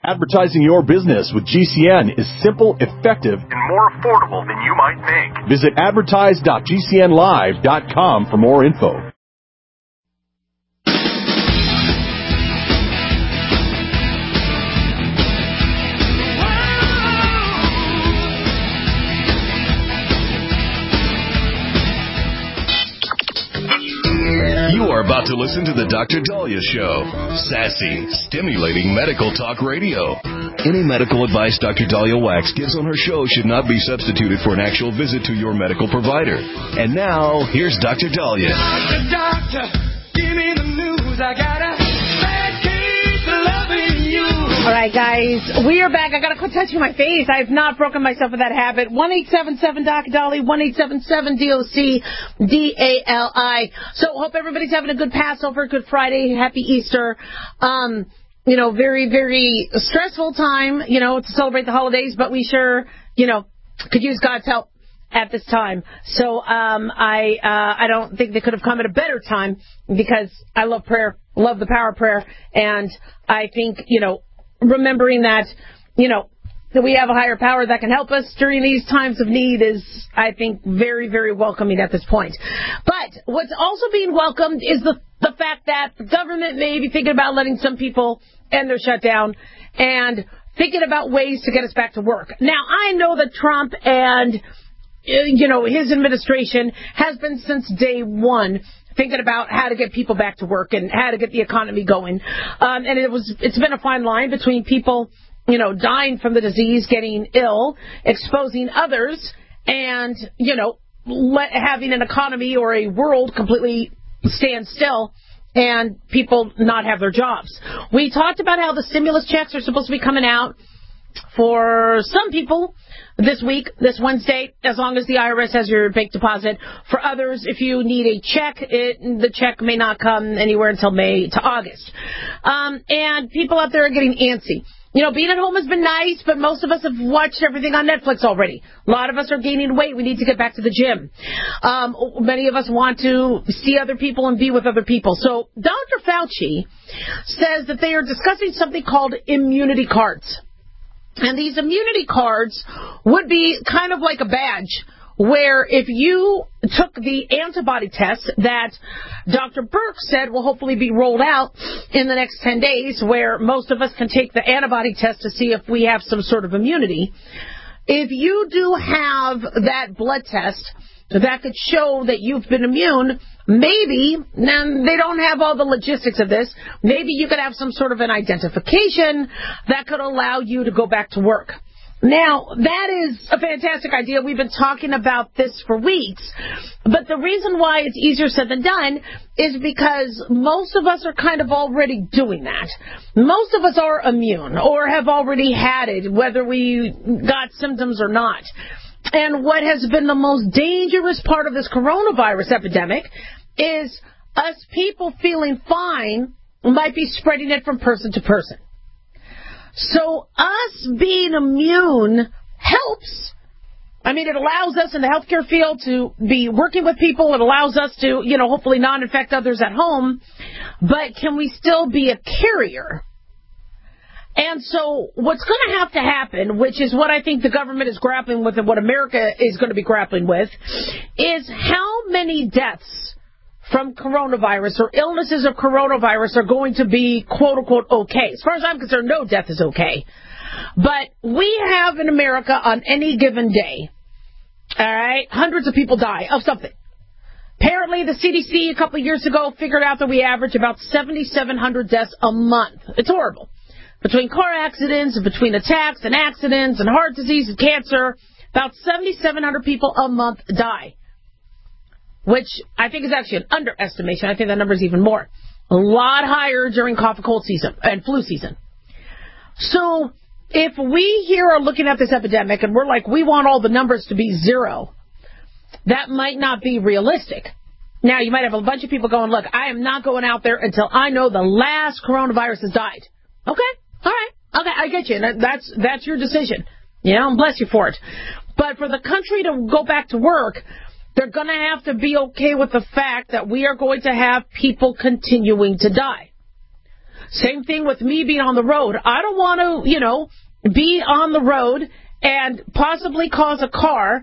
Advertising your business with GCN is simple, effective, and more affordable than you might think. Visit advertise.gcnlive.com for more info. You are about to listen to the Dr. Dahlia Show. Sassy, stimulating medical talk radio. Any medical advice Dr. Dahlia Wax gives on her show should not be substituted for an actual visit to your medical provider. And now, here's Dr. Dahlia. Doctor, give me the news. I got a bad case of loving you. All right, guys, we are back. I got to quit touching my face. I have not broken myself of that habit. 1-877-Doc-Dali, 1-877-DOC-DALI. So hope everybody's having a good Passover, good Friday, happy Easter. Very, very stressful time, to celebrate the holidays, but we sure, could use God's help at this time. So I don't think they could have come at a better time, because I love prayer, love the power of prayer, and I think, remembering that, that we have a higher power that can help us during these times of need is, I think, very, very welcoming at this point. But what's also being welcomed is the fact that the government may be thinking about letting some people end their shutdown and thinking about ways to get us back to work. Now, I know that Trump and, his administration has been since day one thinking about how to get people back to work and how to get the economy going. And it's been a fine line between people, dying from the disease, getting ill, exposing others, and, having an economy or a world completely stand still and people not have their jobs. We talked about how the stimulus checks are supposed to be coming out for some people this week, this Wednesday, as long as the IRS has your bank deposit. For others, if you need a check, the check may not come anywhere until May to August. And people out there are getting antsy. Being at home has been nice, but most of us have watched everything on Netflix already. A lot of us are gaining weight. We need to get back to the gym. Many of us want to see other people and be with other people. So Dr. Fauci says that they are discussing something called immunity cards. And these immunity cards would be kind of like a badge, where if you took the antibody test that Dr. Birx said will hopefully be rolled out in the next 10 days, where most of us can take the antibody test to see if we have some sort of immunity. If you do have that blood test that could show that you've been immune, maybe, now they don't have all the logistics of this, maybe you could have some sort of an identification that could allow you to go back to work. Now, that is a fantastic idea. We've been talking about this for weeks. But the reason why it's easier said than done is because most of us are kind of already doing that. Most of us are immune or have already had it, whether we got symptoms or not. And what has been the most dangerous part of this coronavirus epidemic is us people feeling fine might be spreading it from person to person. So us being immune helps. I mean, it allows us in the healthcare field to be working with people. It allows us to, hopefully not infect others at home. But can we still be a carrier? And so what's going to have to happen, which is what I think the government is grappling with and what America is going to be grappling with, is how many deaths from coronavirus or illnesses of coronavirus are going to be, quote-unquote, okay. As far as I'm concerned, no death is okay. But we have in America on any given day, all right, hundreds of people die of something. Apparently, the CDC a couple of years ago figured out that we average about 7,700 deaths a month. It's horrible. Between car accidents and between attacks and accidents and heart disease and cancer, about 7,700 people a month die, which I think is actually an underestimation. I think that number is even more. A lot higher during cough and cold season and flu season. So if we here are looking at this epidemic and we're like, we want all the numbers to be zero, that might not be realistic. Now, you might have a bunch of people going, look, I am not going out there until I know the last coronavirus has died. Okay. All right. Okay, I get you. That's your decision. And bless you for it. But for the country to go back to work, they're going to have to be okay with the fact that we are going to have people continuing to die. Same thing with me being on the road. I don't want to, be on the road and possibly cause a car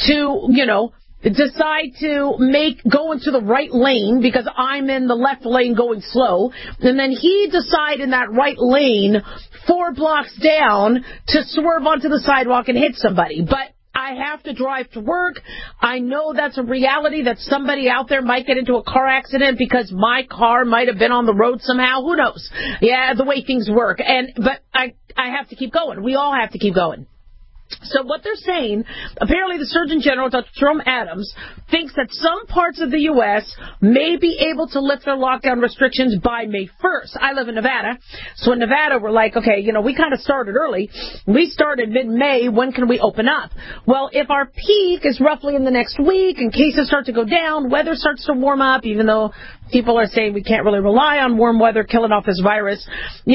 to, decide to go into the right lane because I'm in the left lane going slow, and then he decide in that right lane 4 blocks down to swerve onto the sidewalk and hit somebody. But I have to drive to work. I know that's a reality, that somebody out there might get into a car accident because my car might have been on the road somehow. Who knows? Yeah, the way things work. But I have to keep going. We all have to keep going. So what they're saying, apparently the Surgeon General, Dr. Jerome Adams, thinks that some parts of the U.S. may be able to lift their lockdown restrictions by May 1st. I live in Nevada, so in Nevada we're like, okay, we kind of started early. We started mid-May. When can we open up? Well, if our peak is roughly in the next week and cases start to go down, weather starts to warm up, even though people are saying we can't really rely on warm weather killing off this virus.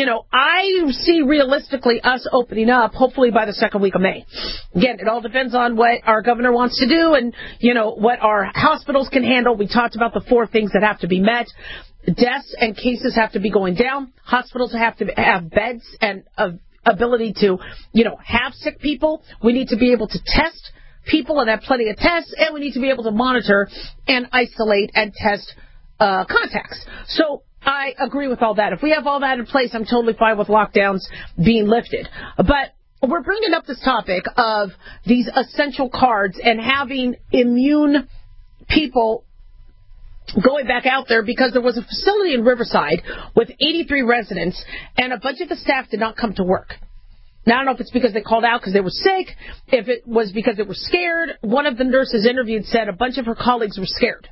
I see realistically us opening up hopefully by the second week of May. Again, it all depends on what our governor wants to do and, what our hospitals can handle. We talked about the 4 things that have to be met. Deaths and cases have to be going down. Hospitals have to have beds and ability to, have sick people. We need to be able to test people and have plenty of tests, and we need to be able to monitor and isolate and test contacts. So I agree with all that. If we have all that in place, I'm totally fine with lockdowns being lifted. But we're bringing up this topic of these essential cards and having immune people going back out there because there was a facility in Riverside with 83 residents and a bunch of the staff did not come to work. Now, I don't know if it's because they called out because they were sick, if it was because they were scared. One of the nurses interviewed said a bunch of her colleagues were scared.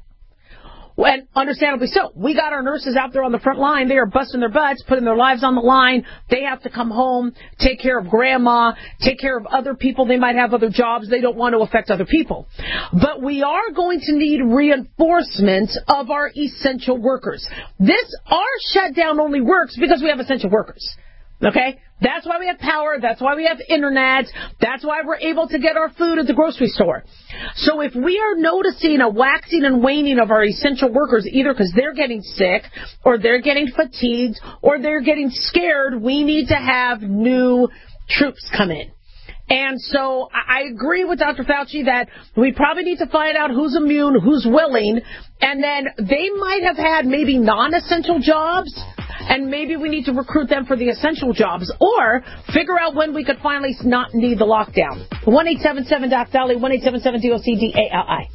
And understandably so. We got our nurses out there on the front line. They are busting their butts, putting their lives on the line. They have to come home, take care of grandma, take care of other people. They might have other jobs. They don't want to affect other people. But we are going to need reinforcement of our essential workers. Our shutdown only works because we have essential workers. Okay? That's why we have power. That's why we have internet. That's why we're able to get our food at the grocery store. So if we are noticing a waxing and waning of our essential workers, either because they're getting sick or they're getting fatigued or they're getting scared, we need to have new troops come in. And so I agree with Dr. Fauci that we probably need to find out who's immune, who's willing, and then they might have had maybe non-essential jobs, and maybe we need to recruit them for the essential jobs, or figure out when we could finally not need the lockdown. 1-877-DOC-DALI, 1-877-DOC-DALI.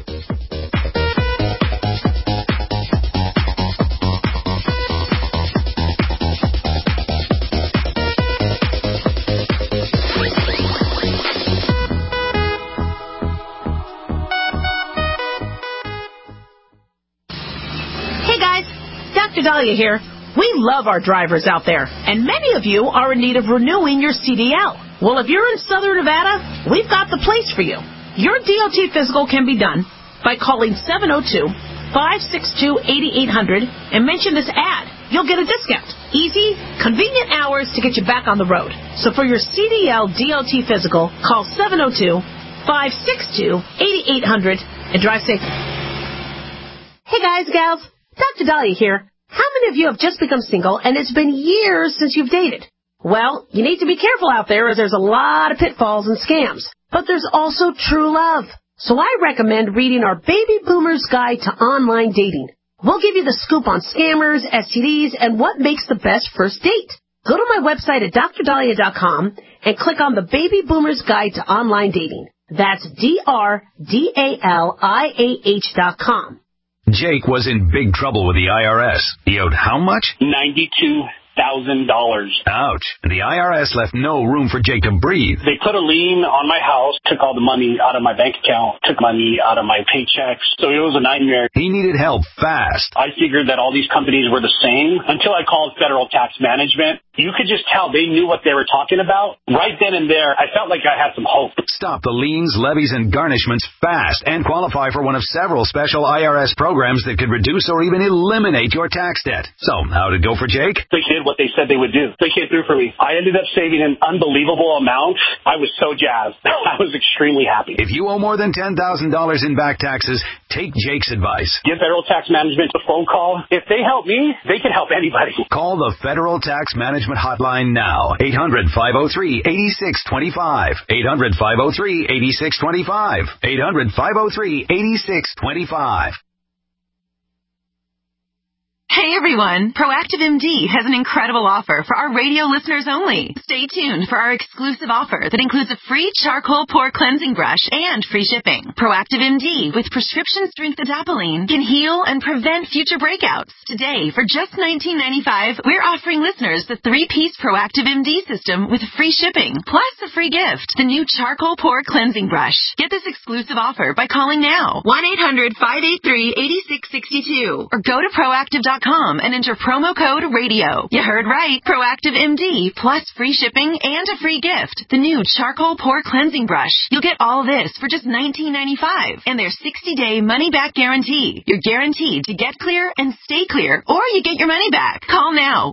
Dr. Dahlia here. We love our drivers out there, and many of you are in need of renewing your CDL. Well, if you're in Southern Nevada, we've got the place for you. Your DOT physical can be done by calling 702-562-8800 and mention this ad. You'll get a discount. Easy, convenient hours to get you back on the road. So for your CDL DOT physical, call 702-562-8800 and drive safe. Hey guys, gals, Dr. Dahlia here. How many of you have just become single and it's been years since you've dated? Well, you need to be careful out there as there's a lot of pitfalls and scams. But there's also true love. So I recommend reading our Baby Boomer's Guide to Online Dating. We'll give you the scoop on scammers, STDs, and what makes the best first date. Go to my website at drdahlia.com and click on the Baby Boomer's Guide to Online Dating. That's DRDALIAH.com. Jake was in big trouble with the IRS. He owed how much? $92,000. Ouch. And the IRS left no room for Jake to breathe. They put a lien on my house, took all the money out of my bank account, took money out of my paychecks. So it was a nightmare. He needed help fast. I figured that all these companies were the same until I called Federal Tax Management. you could just tell they knew what they were talking about. Right then and there, I felt like I had some hope. Stop the liens, levies, and garnishments fast and qualify for one of several special IRS programs that could reduce or even eliminate your tax debt. So, how did it go for Jake? They did what they said they would do. They came through for me. I ended up saving an unbelievable amount. I was so jazzed. I was extremely happy. If you owe more than $10,000 in back taxes, take Jake's advice. Give Federal Tax Management a phone call. If they help me, they can help anybody. Call the Federal Tax Management Hotline now. 800-503-8625. 800-503-8625. 800-503-8625. Hey everyone, Proactive MD has an incredible offer for our radio listeners only. Stay tuned for our exclusive offer that includes a free charcoal pore cleansing brush and free shipping. Proactive MD with prescription strength adapalene can heal and prevent future breakouts. Today, for just $19.95, we're offering listeners the 3-piece Proactive MD system with free shipping, plus a free gift, the new charcoal pore cleansing brush. Get this exclusive offer by calling now, 1-800-583-8662, or go to proactive.com and enter promo code RADIO. You heard right. Proactive MD plus free shipping and a free gift. The new charcoal pore cleansing brush. You'll get all this for just $19.95 and their 60-day money-back guarantee. You're guaranteed to get clear and stay clear, or you get your money back. Call now.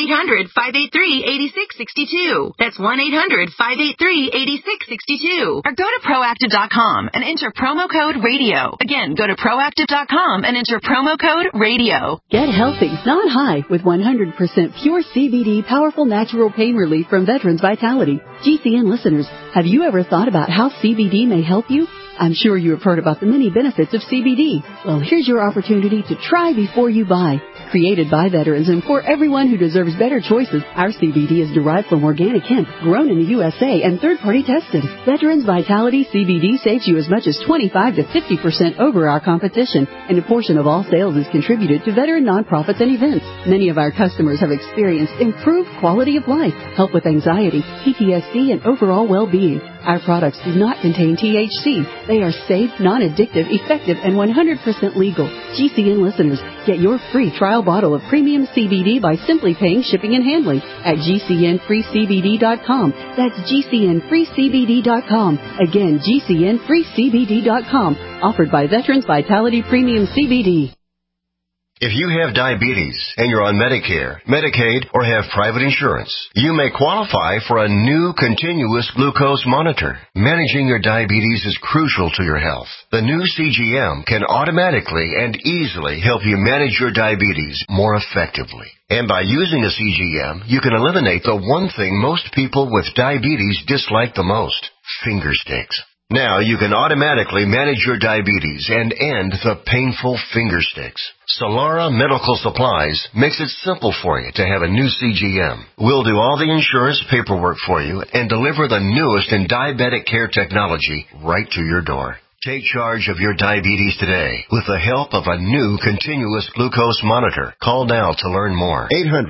1-800-583-8662. That's 1-800-583-8662. Or go to proactive.com and enter promo code RADIO. Again, go to proactive.com and enter promo code RADIO. Get healthy, not high, with 100% pure CBD powerful natural pain relief from Veterans Vitality. GCN listeners, have you ever thought about how CBD may help you? I'm sure you have heard about the many benefits of CBD. Well, here's your opportunity to try before you buy. Created by veterans and for everyone who deserves better choices, our CBD is derived from organic hemp, grown in the USA, and third-party tested. Veterans Vitality CBD saves you as much as 25 to 50% over our competition, and a portion of all sales is contributed to veteran nonprofits and events. Many of our customers have experienced improved quality of life, help with anxiety, PTSD, and overall well-being. Our products do not contain THC. They are safe, non-addictive, effective, and 100% legal. GCN listeners, get your free trial bottle of premium CBD by simply paying shipping and handling at GCNFreeCBD.com. That's GCNFreeCBD.com. Again, GCNFreeCBD.com. Offered by Veterans Vitality Premium CBD. If you have diabetes and you're on Medicare, Medicaid, or have private insurance, you may qualify for a new continuous glucose monitor. Managing your diabetes is crucial to your health. The new CGM can automatically and easily help you manage your diabetes more effectively. And by using a CGM, you can eliminate the one thing most people with diabetes dislike the most: finger sticks. Now you can automatically manage your diabetes and end the painful finger sticks. Solara Medical Supplies makes it simple for you to have a new CGM. We'll do all the insurance paperwork for you and deliver the newest in diabetic care technology right to your door. Take charge of your diabetes today with the help of a new continuous glucose monitor. Call now to learn more.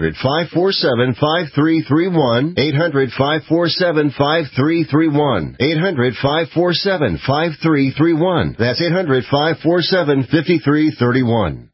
800-547-5331. 800-547-5331. 800-547-5331. That's 800-547-5331.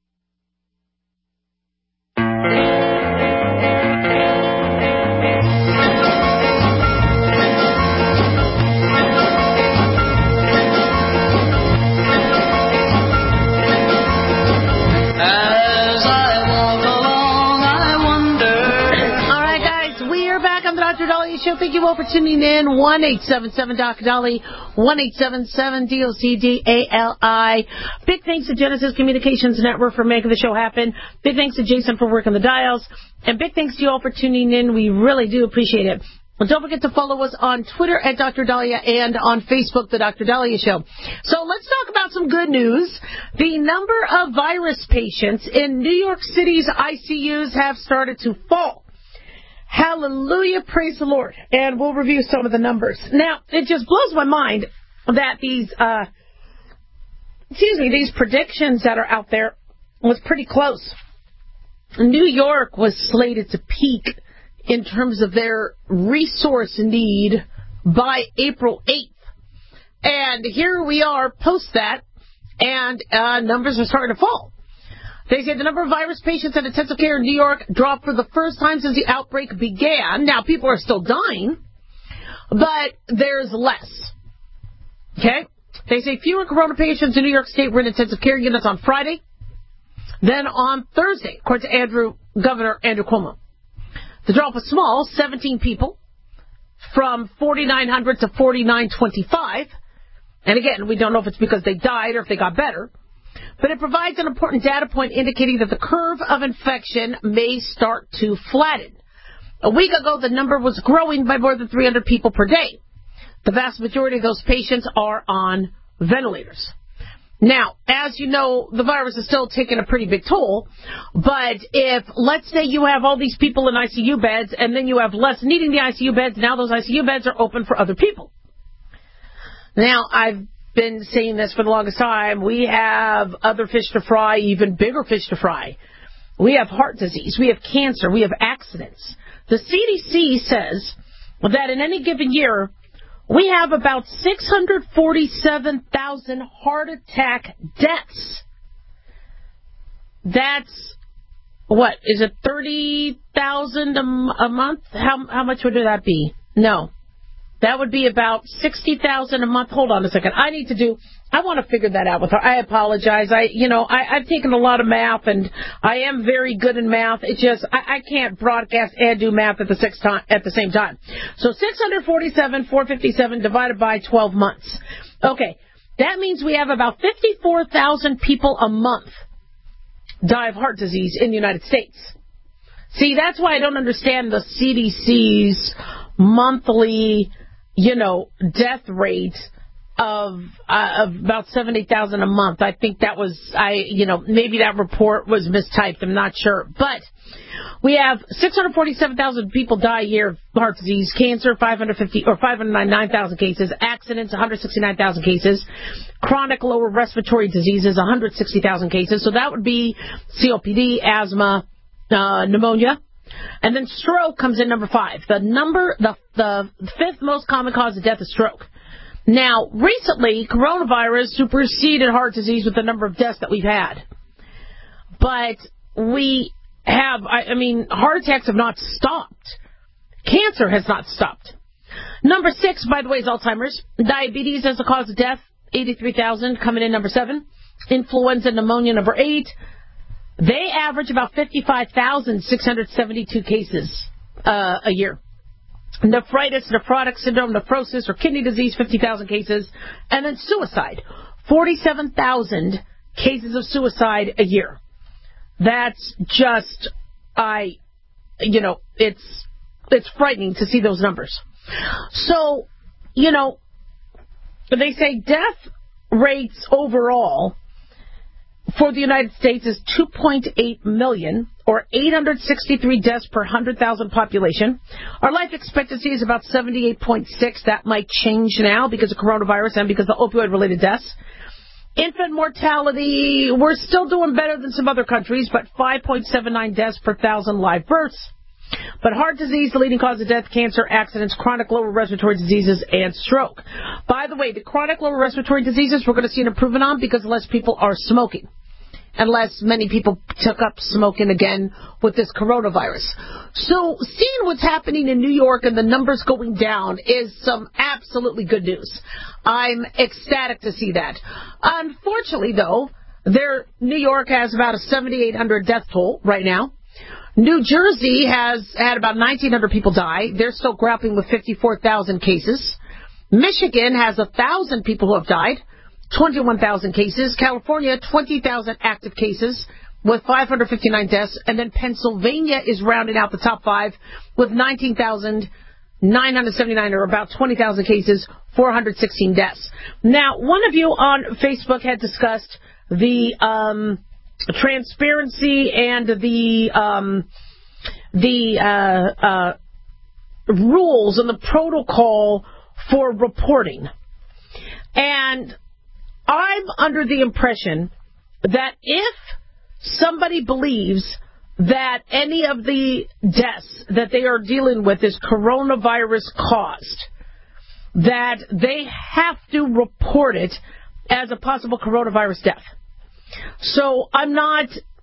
Show. Thank you all for tuning in. 1-877-Doc-Dolly, 1-877-DOCDALI. Big thanks to Genesis Communications Network for making the show happen. Big thanks to Jason for working the dials. And big thanks to you all for tuning in. We really do appreciate it. Well, don't forget to follow us on Twitter at Dr. Dahlia and on Facebook, The Dr. Dahlia Show. So let's talk about some good news. The number of virus patients in New York City's ICUs have started to fall. Hallelujah, praise the Lord. And we'll review some of the numbers. Now, it just blows my mind that these predictions that are out there was pretty close. New York was slated to peak in terms of their resource need by April 8th. And here we are post that, and numbers are starting to fall. They say the number of virus patients in intensive care in New York dropped for the first time since the outbreak began. Now, people are still dying, but there's less. Okay? They say fewer corona patients in New York State were in intensive care units on Friday than on Thursday, according to Governor Andrew Cuomo. The drop was small, 17 people, from 4,900 to 4,925. And again, we don't know if it's because they died or if they got better. But it provides an important data point indicating that the curve of infection may start to flatten. A week ago, the number was growing by more than 300 people per day. The vast majority of those patients are on ventilators. Now, as you know, the virus is still taking a pretty big toll, but if, let's say you have all these people in ICU beds, and then you have less needing the ICU beds, now those ICU beds are open for other people. Now, I've been saying this for the longest time. We have other fish to fry, even bigger fish to fry. We have heart disease. We have cancer. We have accidents. The CDC says that in any given year, we have about 647,000 heart attack deaths. That's, what, is it 30,000 a month? How much would that be? No. That would be about 60,000 a month. Hold on a second. I want to figure that out with her. I apologize. I've taken a lot of math, and I am very good in math. It's just, I can't broadcast and do math at the same time. So 647,457 divided by 12 months. Okay. That means we have about 54,000 people a month die of heart disease in the United States. See, that's why I don't understand the CDC's monthly, death rate of about 70,000 a month. I think that was, maybe that report was mistyped. I'm not sure. But we have 647,000 people die a year of heart disease, cancer, 509,000 cases, accidents, 169,000 cases, chronic lower respiratory diseases, 160,000 cases. So that would be COPD, asthma, pneumonia. And then stroke comes in number 5. The fifth most common cause of death is stroke. Now, recently, coronavirus superseded heart disease with the number of deaths that we've had. But we have, heart attacks have not stopped. Cancer has not stopped. Number 6, by the way, is Alzheimer's. Diabetes as a cause of death, 83,000, coming in number 7. Influenza, pneumonia, number 8. They average about 55,672 cases a year. Nephritis, nephrotic syndrome, nephrosis, or kidney disease, 50,000 cases. And then suicide, 47,000 cases of suicide a year. That's just, it's frightening to see those numbers. So, they say death rates overall for the United States is 2.8 million, or 863 deaths per 100,000 population. Our life expectancy is about 78.6. That might change now because of coronavirus and because of opioid-related deaths. Infant mortality, we're still doing better than some other countries, but 5.79 deaths per 1,000 live births. But heart disease, the leading cause of death, cancer, accidents, chronic lower respiratory diseases, and stroke. By the way, the chronic lower respiratory diseases we're going to see an improvement on because less people are smoking. Unless many people took up smoking again with this coronavirus. So seeing what's happening in New York and the numbers going down is some absolutely good news. I'm ecstatic to see that. Unfortunately, though, New York has about a 7,800 death toll right now. New Jersey has had about 1,900 people die. They're still grappling with 54,000 cases. Michigan has 1,000 people who have died. 21,000 cases. California, 20,000 active cases with 559 deaths. And then Pennsylvania is rounding out the top 5 with 19,979, or about 20,000 cases, 416 deaths. Now, one of you on Facebook had discussed the transparency and the rules and the protocol for reporting. And I'm under the impression that if somebody believes that any of the deaths that they are dealing with is coronavirus caused, that they have to report it as a possible coronavirus death. So I'm not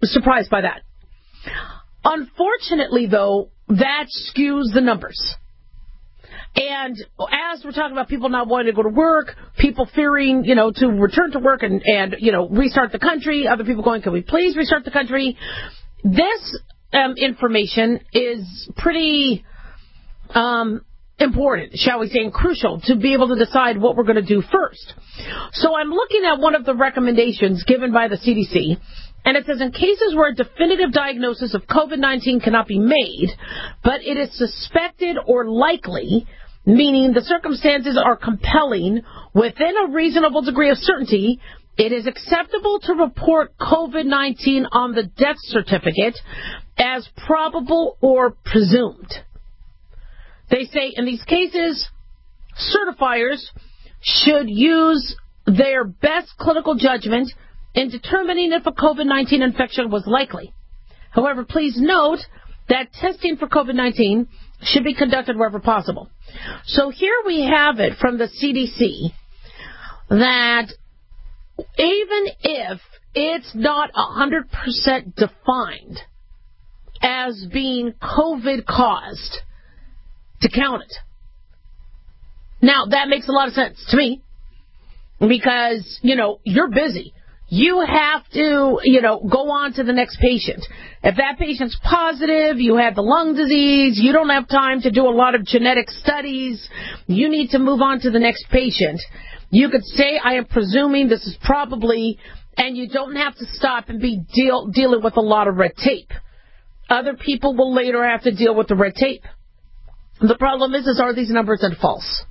surprised by that. Unfortunately, though, that skews the numbers. And as we're talking about people not wanting to go to work, people fearing, to return to work and restart the country, other people going, can we please restart the country? This information is pretty important, shall we say, and crucial to be able to decide what we're going to do first. So I'm looking at one of the recommendations given by the CDC, and it says in cases where a definitive diagnosis of COVID-19 cannot be made, but it is suspected or likely, meaning the circumstances are compelling within a reasonable degree of certainty, it is acceptable to report COVID-19 on the death certificate as probable or presumed. They say in these cases, certifiers should use their best clinical judgment in determining if a COVID-19 infection was likely. However, please note that testing for COVID-19 should be conducted wherever possible. So here we have it from the CDC that even if it's not 100% defined as being COVID-caused, to count it. Now, that makes a lot of sense to me because, you're busy. You have to, go on to the next patient. If that patient's positive, you have the lung disease, you don't have time to do a lot of genetic studies, you need to move on to the next patient. You could say, I am presuming this is probably, and you don't have to stop and be dealing with a lot of red tape. Other people will later have to deal with the red tape. The problem is are these numbers false?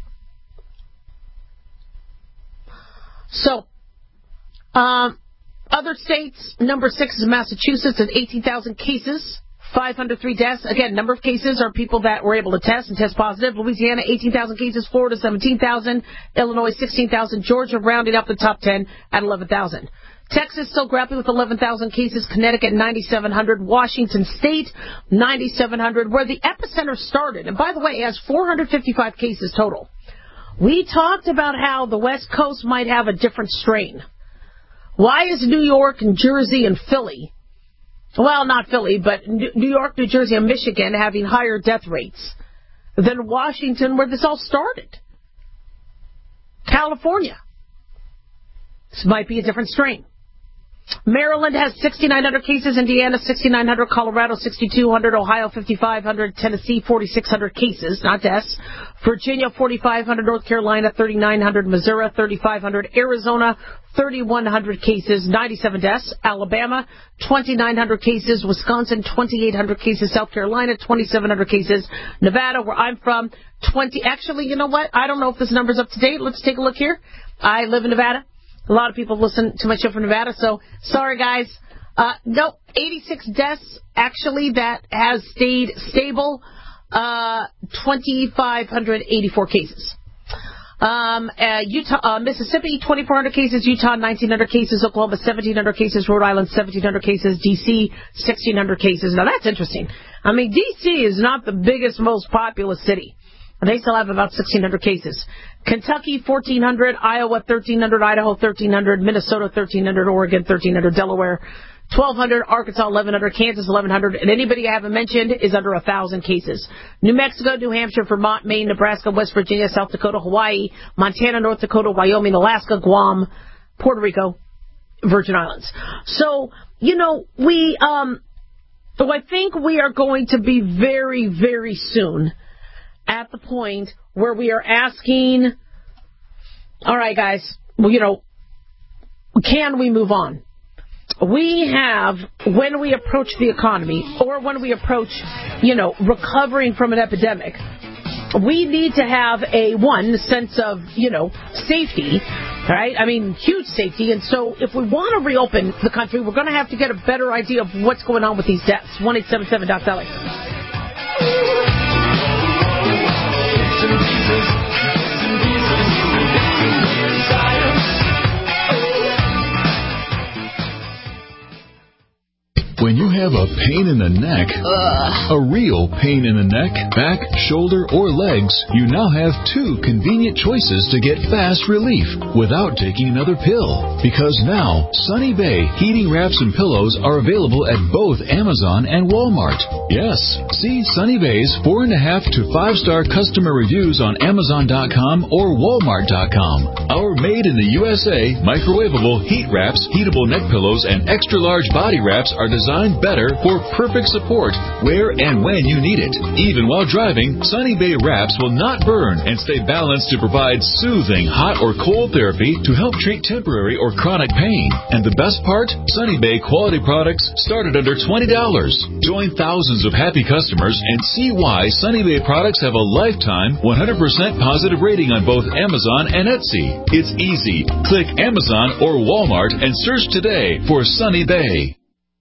So, other states, number 6 is Massachusetts at 18,000 cases, 503 deaths. Again, number of cases are people that were able to test and test positive. Louisiana, 18,000 cases. Florida, 17,000. Illinois, 16,000. Georgia, rounding up the top 10 at 11,000. Texas still grappling with 11,000 cases. Connecticut, 9,700. Washington State, 9,700, where the epicenter started. And by the way, it has 455 cases total. We talked about how the West Coast might have a different strain. Why is New York and Jersey and Philly, well, not Philly, but New York, New Jersey, and Michigan having higher death rates than Washington, where this all started? California. This might be a different strain. Maryland has 6,900 cases, Indiana 6,900, Colorado 6,200, Ohio 5,500, Tennessee 4,600 cases, not deaths, Virginia 4,500, North Carolina 3,900, Missouri 3,500, Arizona 3,100 cases, 97 deaths, Alabama 2,900 cases, Wisconsin 2,800 cases, South Carolina 2,700 cases, Nevada, where I'm from, actually, you know what? I don't know if this number's up to date. Let's take a look here. I live in Nevada. A lot of people listen to my show from Nevada, so sorry, guys. No, 86 deaths, actually, that has stayed stable. 2,584 cases. Utah, Mississippi, 2,400 cases. Utah, 1,900 cases. Oklahoma, 1,700 cases. Rhode Island, 1,700 cases. D.C., 1,600 cases. Now, that's interesting. I mean, D.C. is not the biggest, most populous city. They still have about 1,600 cases. Kentucky, 1,400. Iowa, 1,300. Idaho, 1,300. Minnesota, 1,300. Oregon, 1,300. Delaware, 1,200. Arkansas, 1,100. Kansas, 1,100. And anybody I haven't mentioned is under 1,000 cases. New Mexico, New Hampshire, Vermont, Maine, Nebraska, West Virginia, South Dakota, Hawaii, Montana, North Dakota, Wyoming, Alaska, Guam, Puerto Rico, Virgin Islands. So, I think we are going to be very, very soon at the point where we are asking, all right, guys, can we move on? We have, when we approach the economy or when we approach, recovering from an epidemic, we need to have one sense of, safety, right? I mean, huge safety. And so if we want to reopen the country, we're going to have to get a better idea of what's going on with these deaths. 1-877-DOC-SALLY. When you have a pain in the neck, a real pain in the neck, back, shoulder, or legs, you now have 2 convenient choices to get fast relief without taking another pill. Because now, Sunny Bay heating wraps and pillows are available at both Amazon and Walmart. Yes, see Sunny Bay's 4.5 to 5-star customer reviews on Amazon.com or Walmart.com. Our made in the USA microwavable heat wraps, heatable neck pillows, and extra large body wraps are designed better for perfect support where and when you need it. Even while driving, Sunny Bay wraps will not burn and stay balanced to provide soothing hot or cold therapy to help treat temporary or chronic pain. And the best part? Sunny Bay quality products start at under $20. Join thousands of happy customers and see why Sunny Bay products have a lifetime 100% positive rating on both Amazon and Etsy. It's easy. Click Amazon or Walmart and search today for Sunny Bay.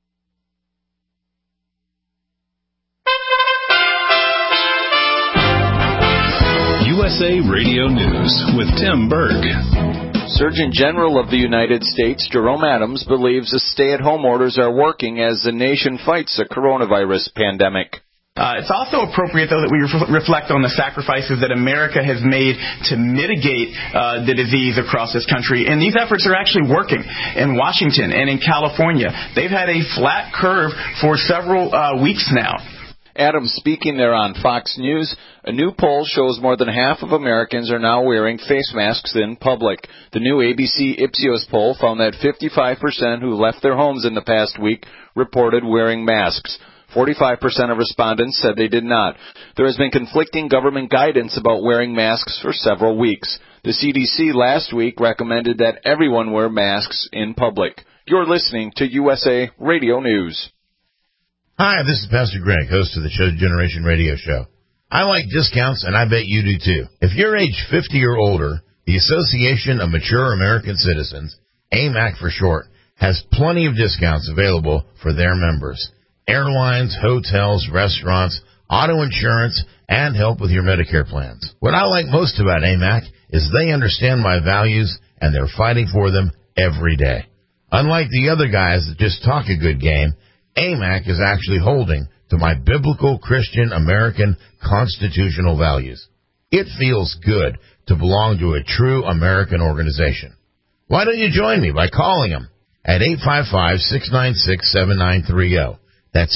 USA Radio News with Tim Berg. Surgeon General of the United States, Jerome Adams, believes the stay-at-home orders are working as the nation fights the coronavirus pandemic. It's also appropriate, though, that we reflect on the sacrifices that America has made to mitigate the disease across this country. And these efforts are actually working in Washington and in California. They've had a flat curve for several weeks now. Adams speaking there on Fox News. A new poll shows more than half of Americans are now wearing face masks in public. The new ABC Ipsos poll found that 55% who left their homes in the past week reported wearing masks. 45% of respondents said they did not. There has been conflicting government guidance about wearing masks for several weeks. The CDC last week recommended that everyone wear masks in public. You're listening to USA Radio News. Hi, this is Pastor Greg, host of the Chosen Generation Radio Show. I like discounts, and I bet you do too. If you're age 50 or older, the Association of Mature American Citizens, AMAC for short, has plenty of discounts available for their members. Airlines, hotels, restaurants, auto insurance, and help with your Medicare plans. What I like most about AMAC is they understand my values, and they're fighting for them every day. Unlike the other guys that just talk a good game, AMAC is actually holding to my biblical Christian American constitutional values. It feels good to belong to a true American organization. Why don't you join me by calling them at 855-696-7930. That's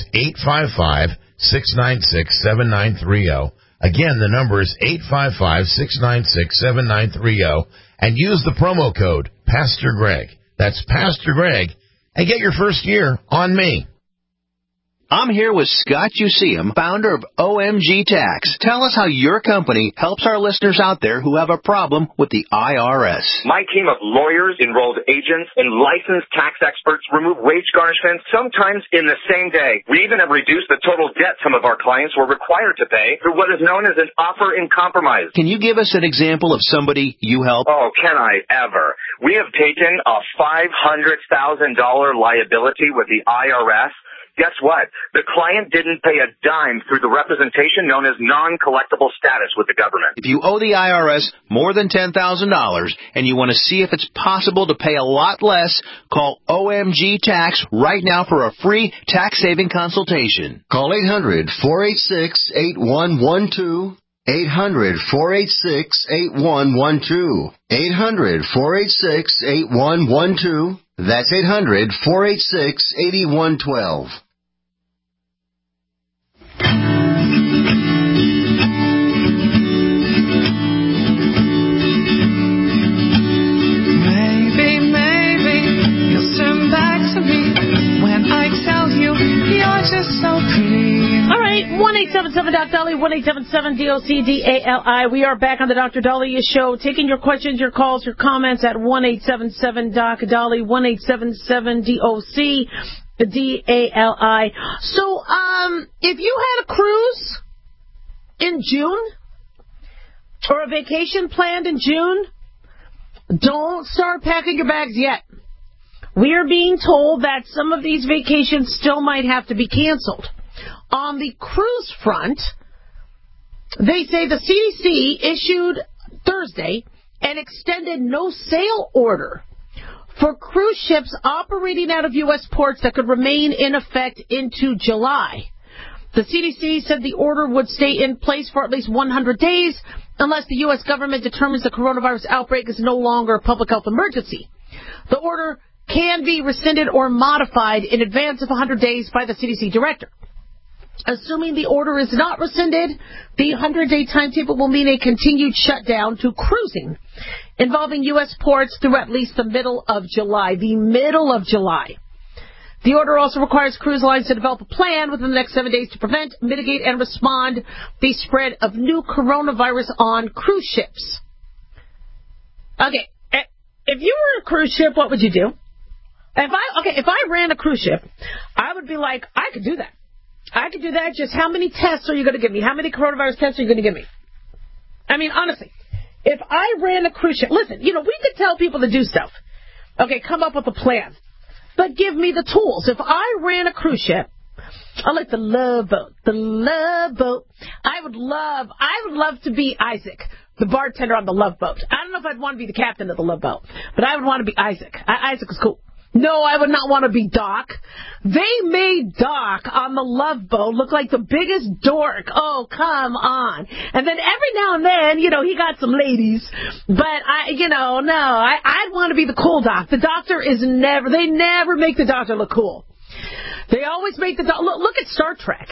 855-696-7930. Again, the number is 855-696-7930. And use the promo code Pastor Greg. That's Pastor Greg. And get your first year on me. I'm here with Scott Useum, founder of OMG Tax. Tell us how your company helps our listeners out there who have a problem with the IRS. My team of lawyers, enrolled agents, and licensed tax experts remove wage garnishments sometimes in the same day. We even have reduced the total debt some of our clients were required to pay through what is known as an offer in compromise. Can you give us an example of somebody you help? Oh, can I ever? We have taken a $500,000 liability with the IRS. Guess what? The client didn't pay a dime through the representation known as non-collectible status with the government. If you owe the IRS more than $10,000 and you want to see if it's possible to pay a lot less, call OMG Tax right now for a free tax-saving consultation. Call 800-486-8112. 800-486-8112. 800-486-8112. That's 800-486-8112. Maybe you'll turn back to me when I tell you you're just so pretty. All right, 1-877-DOC-DOLLY, 1-877-DOC-DALI. We are back on the Dr. Dahlia Show, taking your questions, your calls, your comments at 1-877-DOC-DOLLY, 1-877-DOC-DALI. So, if you had a cruise in June or a vacation planned in June, don't start packing your bags yet. We are being told that some of these vacations still might have to be canceled. On the cruise front, they say the CDC issued Thursday an extended no-sail order for cruise ships operating out of U.S. ports that could remain in effect into July. The CDC said the order would stay in place for at least 100 days unless the U.S. government determines the coronavirus outbreak is no longer a public health emergency. The order can be rescinded or modified in advance of 100 days by the CDC director. Assuming the order is not rescinded, the 100-day timetable will mean a continued shutdown to cruising involving U.S. ports through at least the middle of July. The middle of July. The order also requires cruise lines to develop a plan within the next 7 days to prevent, mitigate, and respond the spread of new coronavirus on cruise ships. Okay, if you were a cruise ship, what would you do? If I ran a cruise ship, I would be like, I could do that. I could do that. Just how many tests are you going to give me? How many coronavirus tests are you going to give me? I mean, honestly, if I ran a cruise ship, listen, we could tell people to do stuff. Okay, come up with a plan. But give me the tools. If I ran a cruise ship, I like the Love Boat. The Love Boat. I would love to be Isaac, the bartender on the Love Boat. I don't know if I'd want to be the captain of the Love Boat, but I would want to be Isaac. Isaac is cool. No, I would not want to be Doc. They made Doc on the Love Boat look like the biggest dork. Oh, come on. And then every now and then, he got some ladies. But, I'd want to be the cool Doc. The doctor they never make the doctor look cool. They always make the doctor, look at Star Trek.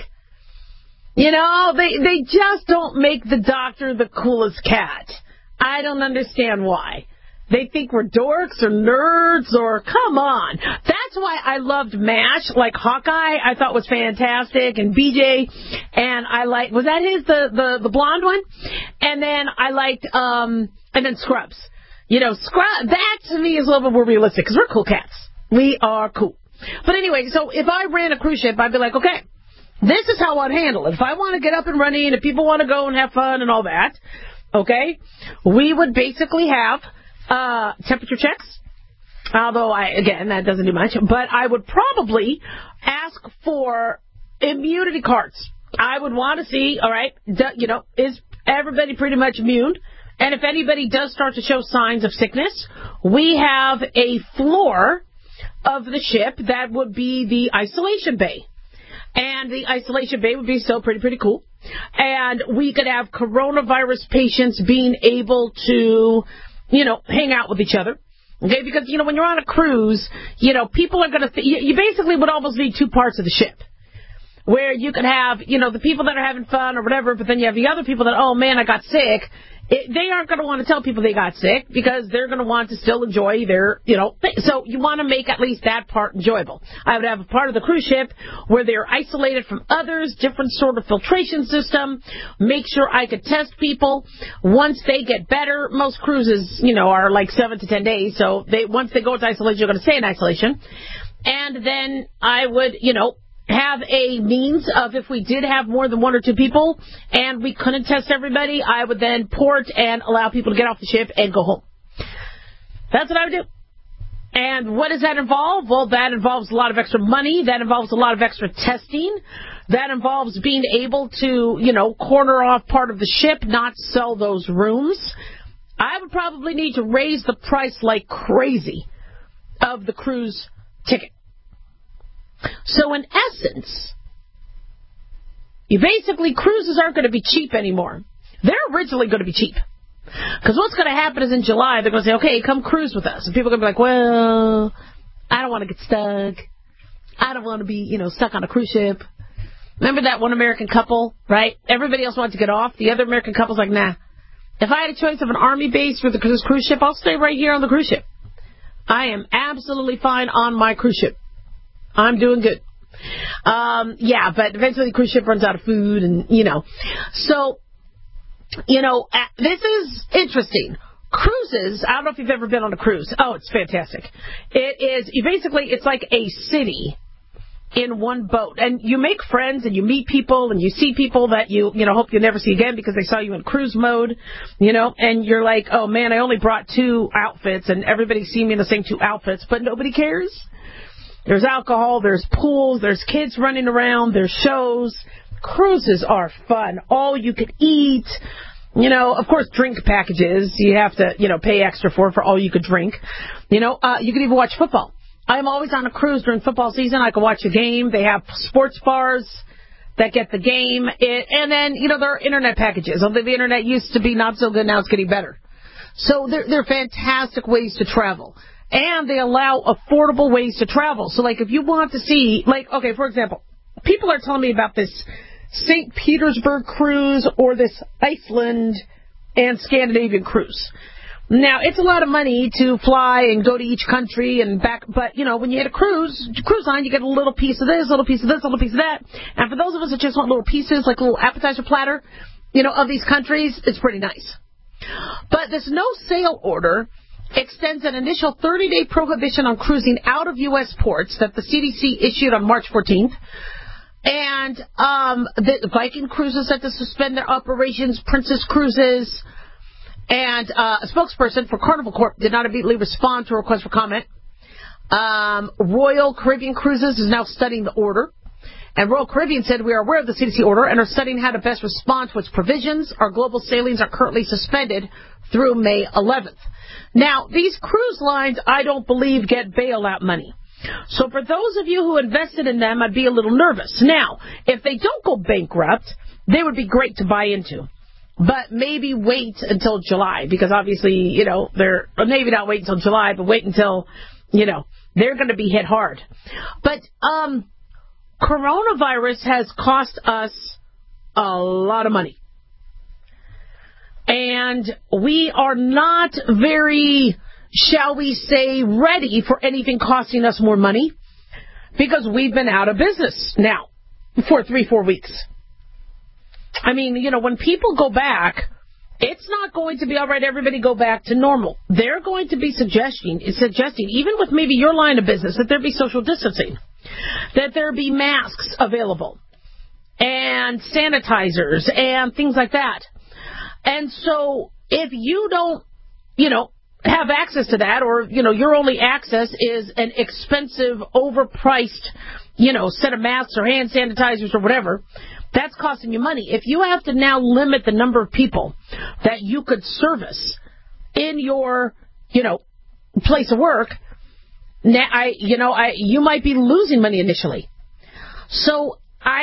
They just don't make the doctor the coolest cat. I don't understand why. They think we're dorks or nerds or come on. That's why I loved MASH, like Hawkeye. I thought was fantastic, and BJ, and I liked, was that his the blonde one? And then I liked and then Scrubs. Scrubs, that to me is a little bit more realistic because we're cool cats. We are cool. But anyway, so if I ran a cruise ship, I'd be like, okay, this is how I'd handle it. If I want to get up and running, if people want to go and have fun and all that, okay, we would basically have temperature checks, although that doesn't do much, but I would probably ask for immunity cards. I would want to see, all right, is everybody pretty much immune? And if anybody does start to show signs of sickness, we have a floor of the ship that would be the isolation bay. And the isolation bay would be pretty cool. And we could have coronavirus patients being able to hang out with each other. Okay, because, when you're on a cruise, people are going to, you basically would almost need two parts of the ship. Where you could have, the people that are having fun or whatever, but then you have the other people that, oh man, I got sick. They aren't going to want to tell people they got sick because they're going to want to still enjoy their, so you want to make at least that part enjoyable. I would have a part of the cruise ship where they're isolated from others, different sort of filtration system, make sure I could test people. Once they get better, most cruises, are like 7 to 10 days, so once they go into isolation, you're going to stay in isolation. And then I would, have a means of if we did have more than one or two people and we couldn't test everybody, I would then port and allow people to get off the ship and go home. That's what I would do. And what does that involve? Well, that involves a lot of extra money. That involves a lot of extra testing. That involves being able to, corner off part of the ship, not sell those rooms. I would probably need to raise the price like crazy of the cruise ticket. So in essence, cruises aren't going to be cheap anymore. They're originally going to be cheap. Because what's going to happen is in July, they're going to say, okay, come cruise with us. And people are going to be like, well, I don't want to get stuck. I don't want to be, stuck on a cruise ship. Remember that one American couple, right? Everybody else wanted to get off. The other American couple's like, nah. If I had a choice of an army base for this cruise ship, I'll stay right here on the cruise ship. I am absolutely fine on my cruise ship. I'm doing good. But eventually the cruise ship runs out of food and, So, this is interesting. Cruises, I don't know if you've ever been on a cruise. Oh, it's fantastic. It's like a city in one boat. And you make friends and you meet people and you see people that you hope you'll never see again because they saw you in cruise mode, and you're like, oh man, I only brought 2 outfits and everybody's seen me in the same 2 outfits, but nobody cares. There's alcohol, there's pools, there's kids running around, there's shows. Cruises are fun. All you could eat. of course, drink packages, you have to, pay extra for all you could drink. You can even watch football. I'm always on a cruise during football season. I can watch a game. They have sports bars that get the game. And then, there are internet packages. Although the internet used to be not so good, now it's getting better. So they're fantastic ways to travel. And they allow affordable ways to travel. So, if you want to see, for example, people are telling me about this St. Petersburg cruise or this Iceland and Scandinavian cruise. Now, it's a lot of money to fly and go to each country and back, but, when you hit a cruise line, you get a little piece of this, little piece of this, little piece of that. And for those of us that just want little pieces, like a little appetizer platter, of these countries, it's pretty nice. But this no-sail order extends an initial 30-day prohibition on cruising out of U.S. ports that the CDC issued on March 14th. And the Viking Cruises had to suspend their operations, Princess Cruises, and a spokesperson for Carnival Corp did not immediately respond to a request for comment. Royal Caribbean Cruises is now studying the order. And Royal Caribbean said, we are aware of the CDC order and are studying how to best respond to its provisions. Our global sailings are currently suspended through May 11th. Now, these cruise lines, I don't believe, get bailout money. So for those of you who invested in them, I'd be a little nervous. Now, if they don't go bankrupt, they would be great to buy into. But maybe wait until July, because obviously, they're, maybe not wait until July, but wait until, they're going to be hit hard. But, coronavirus has cost us a lot of money. And we are not very, shall we say, ready for anything costing us more money, because we've been out of business now for 3-4 weeks. I mean, when people go back, it's not going to be, all right, everybody go back to normal. They're going to be suggesting, even with maybe your line of business, that there be social distancing, that there be masks available, and sanitizers, and things like that. And so if you don't, have access to that, or, your only access is an expensive, overpriced, set of masks or hand sanitizers or whatever, that's costing you money. If you have to now limit the number of people that you could service in your, place of work, now you might be losing money initially. So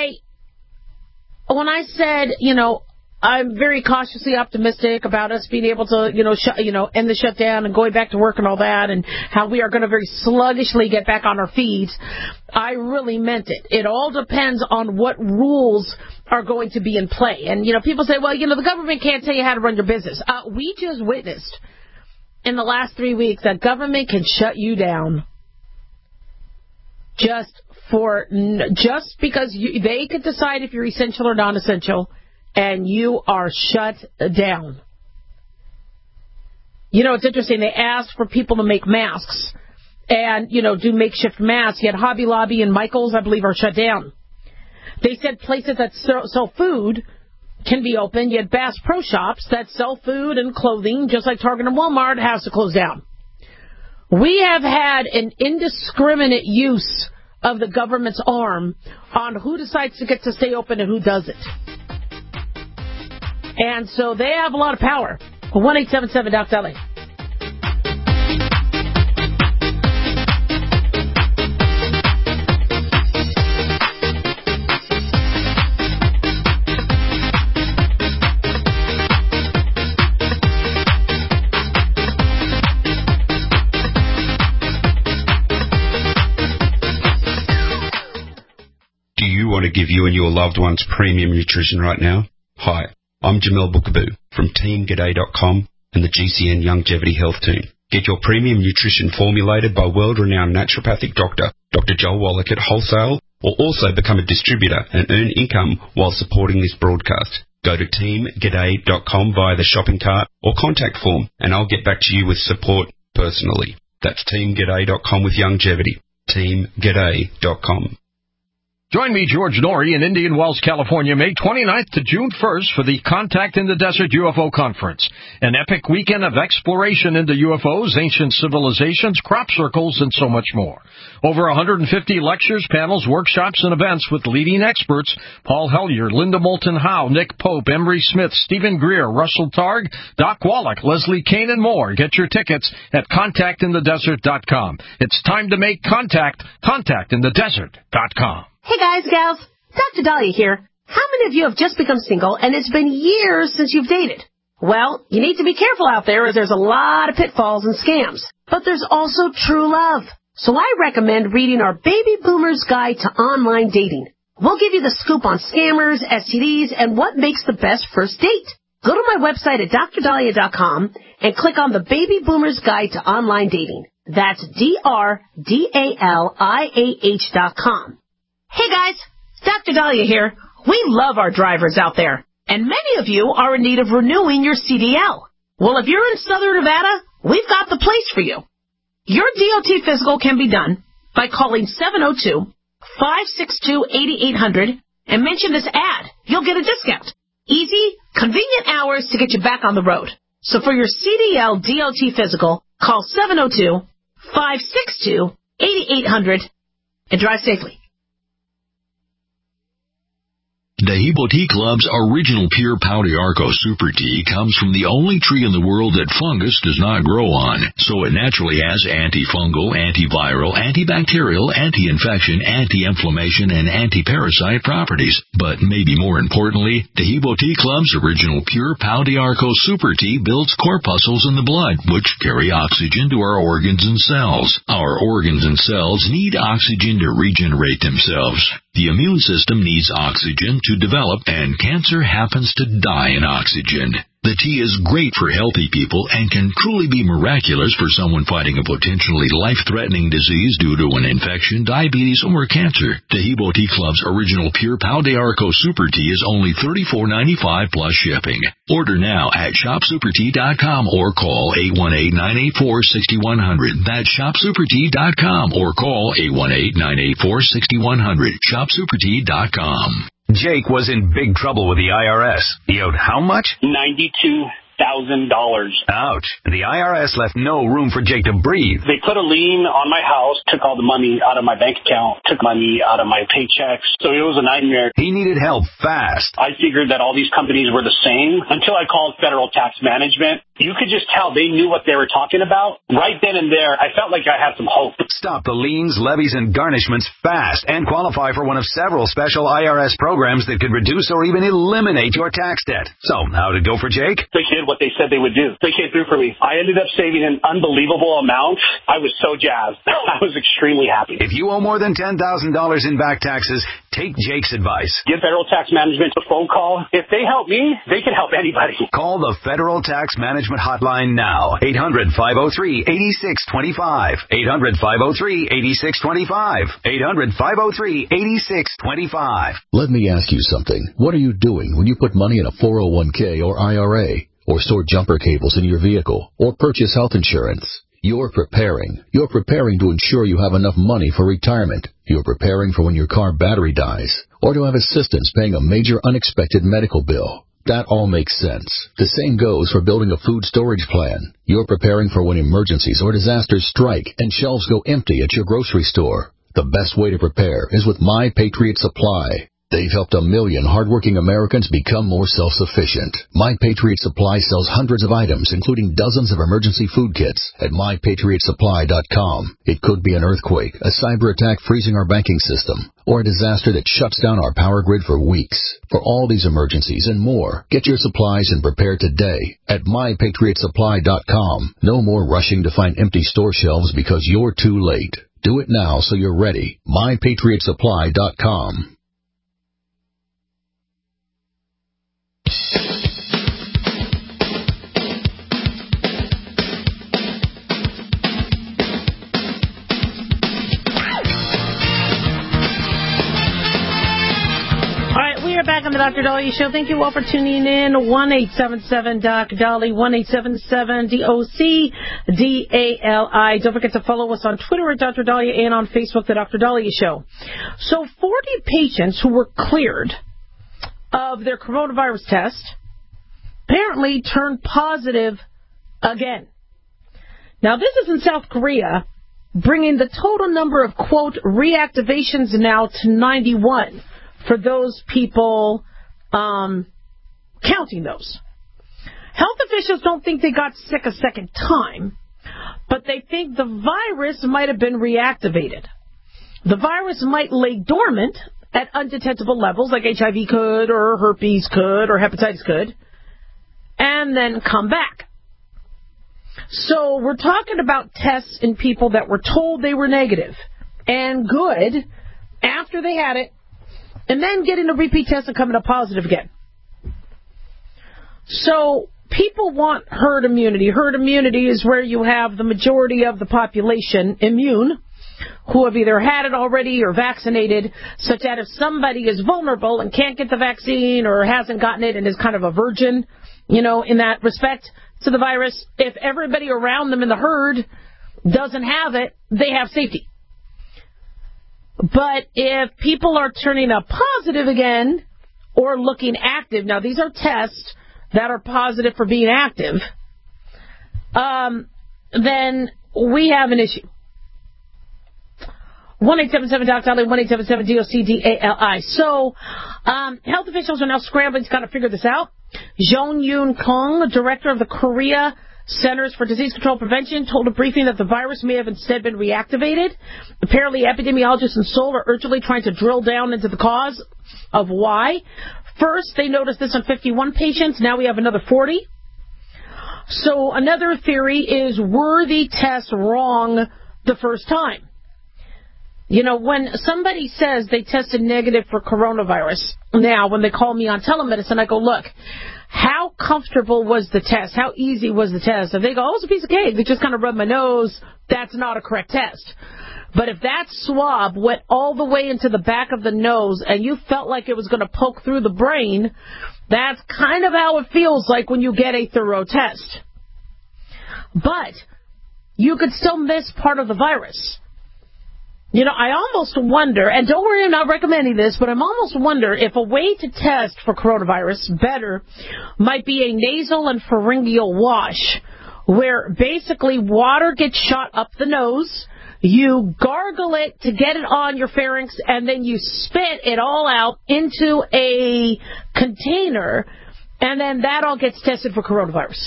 when I said, I'm very cautiously optimistic about us being able to, end the shutdown and going back to work and all that, and how we are going to very sluggishly get back on our feet, I really meant it. It all depends on what rules are going to be in play. And, people say, well, the government can't tell you how to run your business. We just witnessed in the last 3 weeks that government can shut you down just because they could decide if you're essential or non-essential, and you are shut down. It's interesting. They asked for people to make masks and, do makeshift masks. Yet Hobby Lobby and Michael's, I believe, are shut down. They said places that sell food can be open, yet Bass Pro Shops that sell food and clothing, just like Target and Walmart, has to close down. We have had an indiscriminate use of the government's arm on who decides to get to stay open and who doesn't. And so they have a lot of power. 1-877-DOC-LA. Do you want to give you and your loved ones premium nutrition right now? Hi. I'm Jamel Bookaboo from TeamGaday.com and the GCN Longevity Health Team. Get your premium nutrition formulated by world-renowned naturopathic doctor, Dr. Joel Wallach at wholesale, or also become a distributor and earn income while supporting this broadcast. Go to TeamGaday.com via the shopping cart or contact form, and I'll get back to you with support personally. That's TeamGaday.com with longevity. TeamGaday.com. Join me, George Norrie, in Indian Wells, California, May 29th to June 1st for the Contact in the Desert UFO Conference, an epic weekend of exploration into UFOs, ancient civilizations, crop circles, and so much more. Over 150 lectures, panels, workshops, and events with leading experts: Paul Hellyer, Linda Moulton Howe, Nick Pope, Emery Smith, Stephen Greer, Russell Targ, Doc Wallach, Leslie Kane, and more. Get your tickets at contactinthedesert.com. It's time to make contact. Contactinthedesert.com. Hey guys, gals, Dr. Dahlia here. How many of you have just become single and it's been years since you've dated? Well, you need to be careful out there as there's a lot of pitfalls and scams. But there's also true love. So I recommend reading our Baby Boomer's Guide to Online Dating. We'll give you the scoop on scammers, STDs, and what makes the best first date. Go to my website at drdahlia.com and click on the Baby Boomer's Guide to Online Dating. That's DRDALIAH.com. Hey guys, Dr. Dahlia here. We love our drivers out there, and many of you are in need of renewing your CDL. Well, if you're in Southern Nevada, we've got the place for you. Your DOT physical can be done by calling 702-562-8800 and mention this ad. You'll get a discount. Easy, convenient hours to get you back on the road. So for your CDL DOT physical, call 702-562-8800 and drive safely. Dahibo Tea Club's original pure Pau d'Arco Super Tea comes from the only tree in the world that fungus does not grow on, so it naturally has antifungal, antiviral, antibacterial, anti-infection, anti-inflammation, and anti-parasite properties. But maybe more importantly, Dahibo Tea Club's original pure Pau d'Arco Super Tea builds corpuscles in the blood, which carry oxygen to our organs and cells. Our organs and cells need oxygen to regenerate themselves. The immune system needs oxygen to develop, and cancer happens to die in oxygen. The tea is great for healthy people and can truly be miraculous for someone fighting a potentially life-threatening disease due to an infection, diabetes, or cancer. Dahibo Tea Club's original pure Pau d'Arco Super Tea is only $34.95 plus shipping. Order now at shopsupertea.com or call 818-984-6100. That's shopsupertea.com or call 818-984-6100. Shopsupertea.com. Jake was in big trouble with the IRS. He owed how much? $92,000. Ouch. The IRS left no room for Jake to breathe. They put a lien on my house, took all the money out of my bank account, took money out of my paychecks. So it was a nightmare. He needed help fast. I figured that all these companies were the same until I called Federal Tax Management. You could just tell they knew what they were talking about. Right then and there, I felt like I had some hope. Stop the liens, levies, and garnishments fast and qualify for one of several special IRS programs that could reduce or even eliminate your tax debt. So, how'd it go for Jake? They did what they said they would do. They came through for me. I ended up saving an unbelievable amount. I was so jazzed. I was extremely happy. If you owe more than $10,000 in back taxes, take Jake's advice. Give Federal Tax Management a phone call. If they help me, they can help anybody. Call the Federal Tax Management Hotline now. 800-503-8625. 800-503-8625. 800-503-8625. Let me ask you something. What are you doing when you put money in a 401k or IRA, or store jumper cables in your vehicle, or purchase health insurance? You're preparing. You're preparing to ensure you have enough money for retirement. You're preparing for when your car battery dies, or to have assistance paying a major unexpected medical bill. That all makes sense. The same goes for building a food storage plan. You're preparing for when emergencies or disasters strike and shelves go empty at your grocery store. The best way to prepare is with My Patriot Supply. They've helped 1 million hardworking Americans become more self-sufficient. My Patriot Supply sells hundreds of items, including dozens of emergency food kits, at MyPatriotSupply.com. It could be an earthquake, a cyber attack freezing our banking system, or a disaster that shuts down our power grid for weeks. For all these emergencies and more, get your supplies and prepare today at MyPatriotSupply.com. No more rushing to find empty store shelves because you're too late. Do it now so you're ready. MyPatriotSupply.com. Back on the Dr. Dahlia Show. Thank you all for tuning in. 1-877-DOC-DOLLY, 1-877-DOC-DALI. Don't forget to follow us on Twitter at Dr. Dahlia and on Facebook, The Dr. Dahlia Show. So 40 patients who were cleared of their coronavirus test apparently turned positive again. Now, this is in South Korea, bringing the total number of, quote, reactivations now to 91 for those people counting those. Health officials don't think they got sick a second time, but they think the virus might have been reactivated. The virus might lay dormant at undetectable levels, like HIV could, or herpes could, or hepatitis could, and then come back. So we're talking about tests in people that were told they were negative and good after they had it, and then getting a repeat test and coming up positive again. So people want herd immunity. Herd immunity is where you have the majority of the population immune, who have either had it already or vaccinated, such that if somebody is vulnerable and can't get the vaccine or hasn't gotten it and is kind of a virgin, you know, in that respect to the virus, if everybody around them in the herd doesn't have it, they have safety. But if people are turning up positive again or looking active, now these are tests that are positive for being active, then we have an issue. 1-877-DOC-DOLLY, 1-877-DOC-DALI. So, health officials are now scrambling to kind of figure this out. Jong Yoon Kong, director of the Korea Centers for Disease Control Prevention, told a briefing that the virus may have instead been reactivated. Apparently, epidemiologists in Seoul are urgently trying to drill down into the cause of why. First, they noticed this on 51 patients. Now we have another 40. So another theory is, were the tests wrong the first time? You know, when somebody says they tested negative for coronavirus, now when they call me on telemedicine, I go, look, how comfortable was the test? How easy was the test? And they go, oh, it's a piece of cake. They just kind of rubbed my nose. That's not a correct test. But if that swab went all the way into the back of the nose and you felt like it was going to poke through the brain, that's kind of how it feels like when you get a thorough test. But you could still miss part of the virus. You know, I almost wonder, and don't worry, I'm not recommending this, but I'm almost wonder if a way to test for coronavirus better might be a nasal and pharyngeal wash, where basically water gets shot up the nose, you gargle it to get it on your pharynx, and then you spit it all out into a container, and then that all gets tested for coronavirus.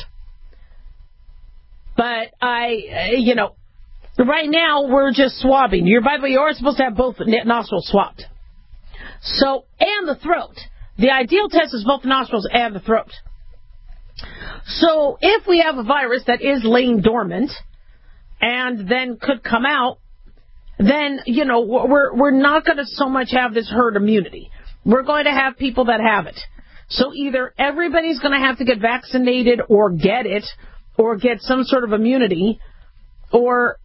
But right now, we're just swabbing. By the way, you are supposed to have both nostrils swabbed. So, and the throat. The ideal test is both the nostrils and the throat. So, if we have a virus that is laying dormant and then could come out, then, you know, we're not going to so much have this herd immunity. We're going to have people that have it. So, either everybody's going to have to get vaccinated or get it, or get some sort of immunity, or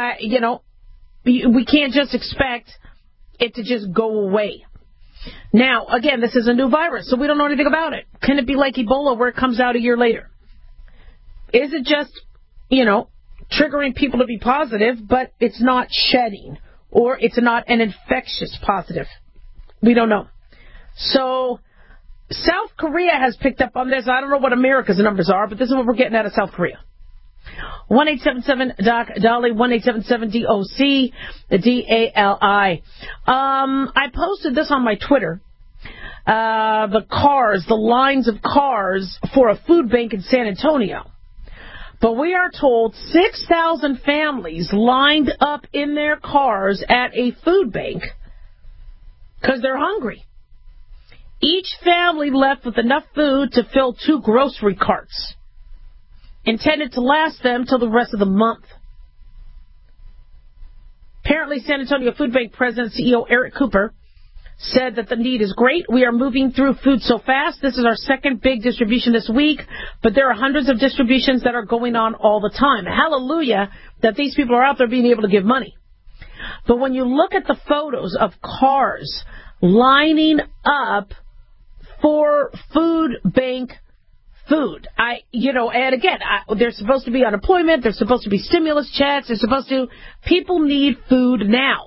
we can't just expect it to just go away. Now, again, this is a new virus, so we don't know anything about it. Can it be like Ebola where it comes out a year later? Is it just, triggering people to be positive, but it's not shedding, or it's not an infectious positive? We don't know. So, South Korea has picked up on this. I don't know what America's numbers are, but this is what we're getting out of South Korea. 1-877-DOC-DOLLY, 1-877-DOC-DALI. I posted this on my Twitter. The lines of cars for a food bank in San Antonio. But we are told 6,000 families lined up in their cars at a food bank because they're hungry. Each family left with enough food to fill 2 grocery carts, intended to last them till the rest of the month. Apparently, San Antonio Food Bank President and CEO Eric Cooper said that the need is great. We are moving through food so fast. This is our second big distribution this week, but there are hundreds of distributions that are going on all the time. Hallelujah that these people are out there being able to give money. But when you look at the photos of cars lining up for food bank food. And again, there's supposed to be unemployment, there's supposed to be stimulus checks, people need food now.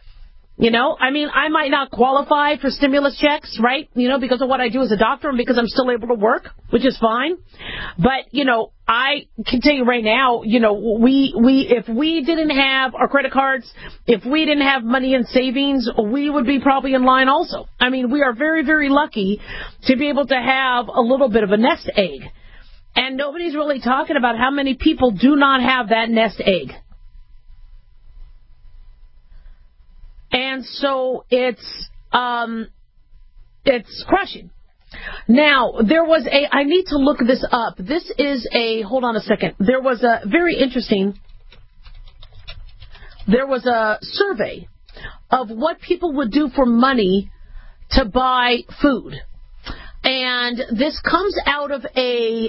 I might not qualify for stimulus checks, right? Because of what I do as a doctor and because I'm still able to work, which is fine. But, I can tell you right now, if we didn't have our credit cards, if we didn't have money in savings, we would be probably in line also. We are very, very lucky to be able to have a little bit of a nest egg. And nobody's really talking about how many people do not have that nest egg. And so it's crushing. Now, I need to look this up. Hold on a second. There was a survey of what people would do for money to buy food. And this comes out of a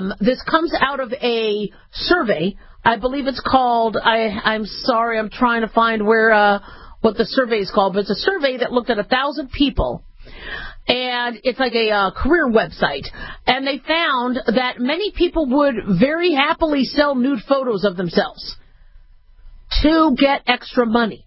survey. I believe it's called, I'm sorry, I'm trying to find what the survey is called, but it's a survey that looked at 1,000 people. And it's like a career website. And they found that many people would very happily sell nude photos of themselves to get extra money.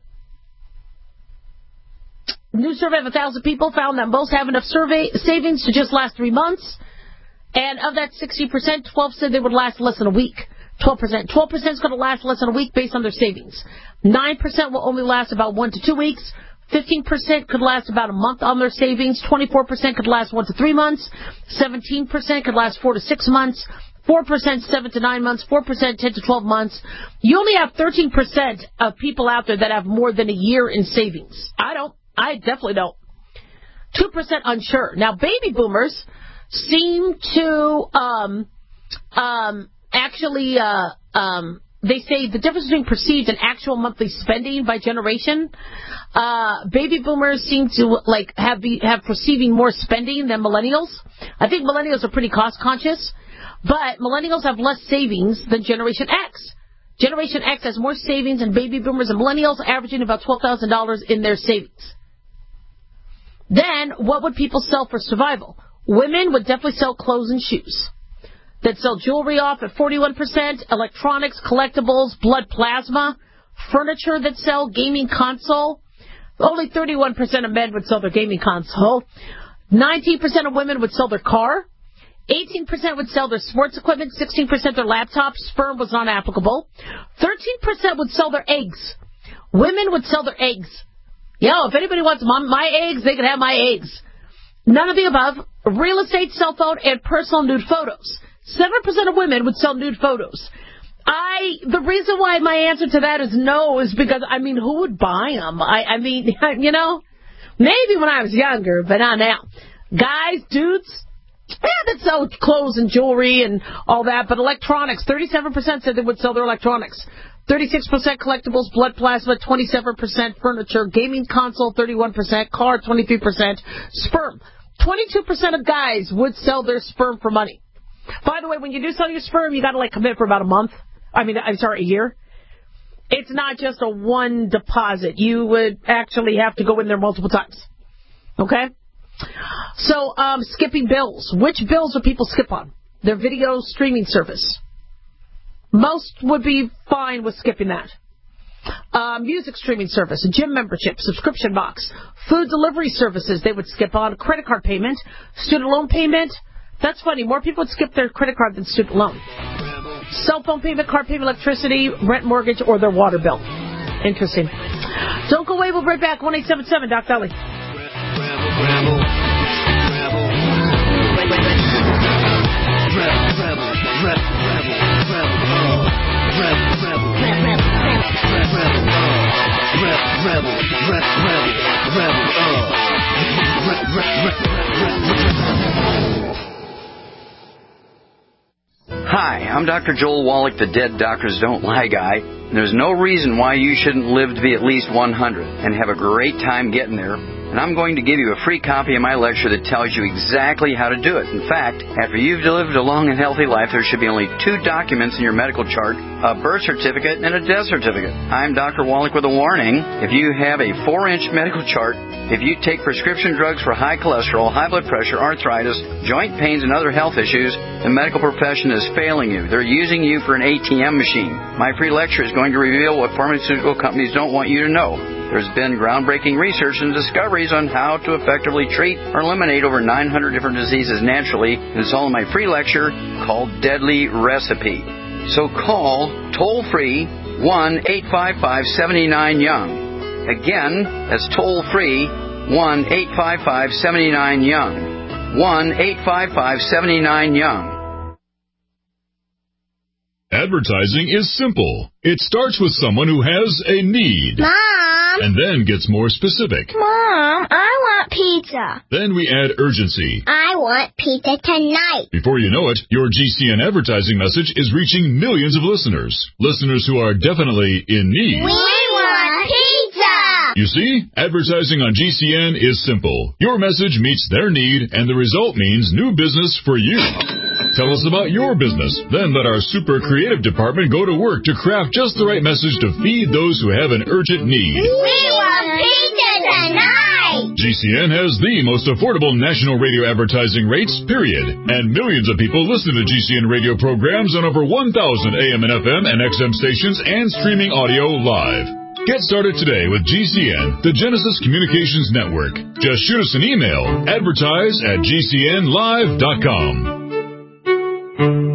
New survey of 1,000 people found that most have enough savings to just last 3 months. And of that 60%, 12 said they would last less than a week. 12% is going to last less than a week based on their savings. 9% will only last about 1 to 2 weeks. 15% could last about a month on their savings. 24% could last 1 to 3 months. 17% could last 4 to 6 months. 4% 7 to 9 months. 4% 10 to 12 months. You only have 13% of people out there that have more than a year in savings. I definitely don't. 2% unsure. Now, baby boomers seem to they say the difference between perceived and actual monthly spending by generation. Baby boomers seem to have perceiving more spending than millennials. I think millennials are pretty cost conscious, but millennials have less savings than Generation X. Generation X has more savings than baby boomers and millennials, averaging about $12,000 in their savings. Then, what would people sell for survival? Women would definitely sell clothes and shoes. They'd sell jewelry off at 41%, electronics, collectibles, blood plasma, furniture that sell, gaming console. Only 31% of men would sell their gaming console. 19% of women would sell their car. 18% would sell their sports equipment. 16% their laptops. Sperm was not applicable. 13% would sell their eggs. Women would sell their eggs. If anybody wants my eggs, they can have my eggs. None of the above. Real estate, cell phone, and personal nude photos. 7% of women would sell nude photos. The reason why my answer to that is no is because, who would buy them? Maybe when I was younger, but not now. Guys, dudes, that sell clothes and jewelry and all that, but electronics, 37% said they would sell their electronics. 36% collectibles, blood plasma, 27% furniture, gaming console, 31%, car, 23%, sperm. 22% of guys would sell their sperm for money. By the way, when you do sell your sperm, you got to commit for about a year. It's not just a one deposit. You would actually have to go in there multiple times. Okay? So, skipping bills. Which bills do people skip on? Their video streaming service. Most would be fine with skipping that. Music streaming service, gym membership, subscription box, food delivery services they would skip on, credit card payment, student loan payment. That's funny. More people would skip their credit card than student loan. Cell phone payment, car payment, electricity, rent, mortgage, or their water bill. Interesting. Don't go away. We'll be right back. 1-877 Doc Dolly. Hi, I'm Dr. Joel Wallach, the Dead Doctors Don't Lie guy. There's no reason why you shouldn't live to be at least 100 and have a great time getting there and I'm going to give you a free copy of my lecture that tells you exactly how to do it. In fact, after you've lived a long and healthy life, there should be only 2 documents in your medical chart, a birth certificate and a death certificate. I'm Dr. Wallach with a warning. If you have a 4-inch medical chart, if you take prescription drugs for high cholesterol, high blood pressure, arthritis, joint pains, and other health issues, the medical profession is failing you. They're using you for an ATM machine. My free lecture is going to reveal what pharmaceutical companies don't want you to know. There's been groundbreaking research and discoveries on how to effectively treat or eliminate over 900 different diseases naturally, and it's all in my free lecture called Deadly Recipe. So call toll-free 1-855-79-YOUNG. Again, that's toll-free 1-855-79-YOUNG. 1-855-79-YOUNG. Advertising is simple. It starts with someone who has a need. Mom! And then gets more specific. Mom, I want pizza. Then we add urgency. I want pizza tonight. Before you know it, your GCN advertising message is reaching millions of listeners. Listeners who are definitely in need. We want pizza! You see, advertising on GCN is simple. Your message meets their need, and the result means new business for you. Tell us about your business. Then let our super creative department go to work to craft just the right message to feed those who have an urgent need. We want pizza tonight! GCN has the most affordable national radio advertising rates, period. And millions of people listen to GCN radio programs on over 1,000 AM and FM and XM stations and streaming audio live. Get started today with GCN, the Genesis Communications Network. Just shoot us an email, advertise@gcnlive.com.